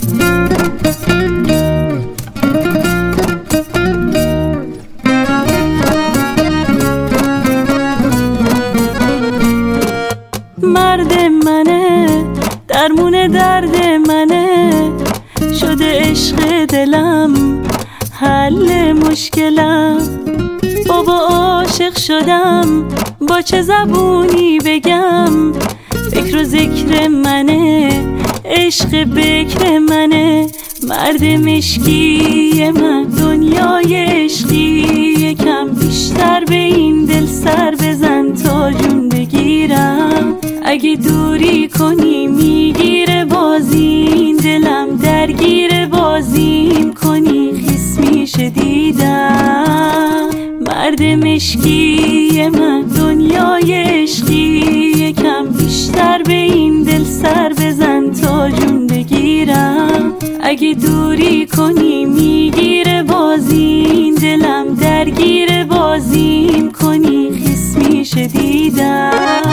مرد منه، درمون درد منه، شده عشق دلم حل مشکلم. بابا عاشق شدم، با چه زبونی بگم؟ فکر و ذکر منه، عشق بکر منه. مرد مشکی من، دنیای عشقی یکم بیشتر به این دل سر بزن تا جون بگیرم. اگه دوری کنی میگیره بازیم، دلم درگیر بازیم کنی خیس میشه دیدم. مرد مشکی من، دنیای عشقی یکم بیشتر به این دل سر بزن تا جون بگیرم. اگه دوری کنی میگیره بازیم، دلم درگیر بازیم کنی خیس میشه دیدم.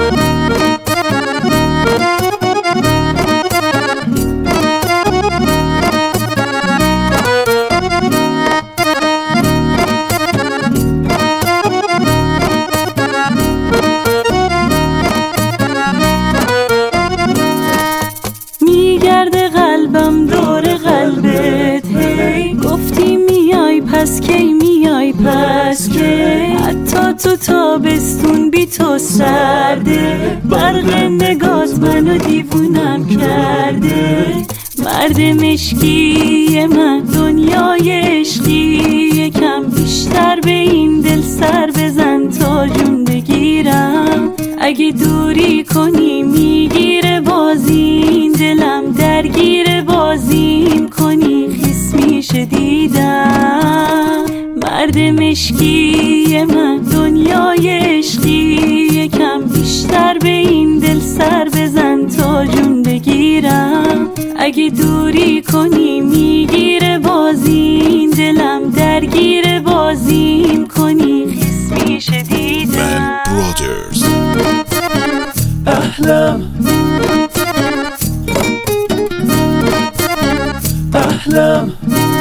میگرده قلبم دور قلبت، هی گفتی میای پس کی میای پس کی؟ حتی تو تابستون بی تو سرده، برق نگات منو دیوونم کرده. مرد مشکی من، دنیای عشقی یکم بیشتر به این دل سر بزن تا جون بگیرم. اگه دوری کنی میگیره بازیم، دلم درگیر بازیم کنی خیس میشه دیدم. مرد مشکی من، دنیای عشقی یکم بیشتر به این دل سر بزن تا جون بگیرم. اگه دوری کنی میگیره بازیم، دلم درگیر بازیم کنی خیس میشه دیدم. احلام احلام.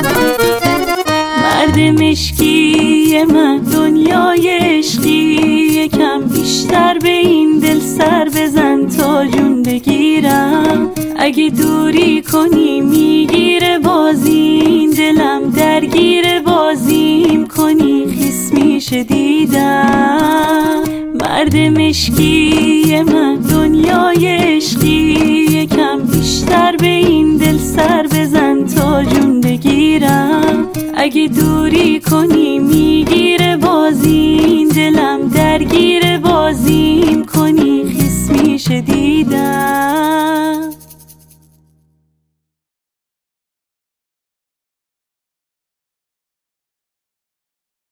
مرد مشکی من، دنیای عشقی یکم بیشتر به این دل سر بزن تا جون بگیرم. اگه دوری کنی میگیره بازیم، دلم درگیر بازیم کنی خیس میشه دیدم. مرد مشکی من، دنیای عشقی یکم بیشتر به این دل سر بزن تا جون بگیرم. اگه دوری کنی میگیره بازیم، دلم درگیر بازیم کنی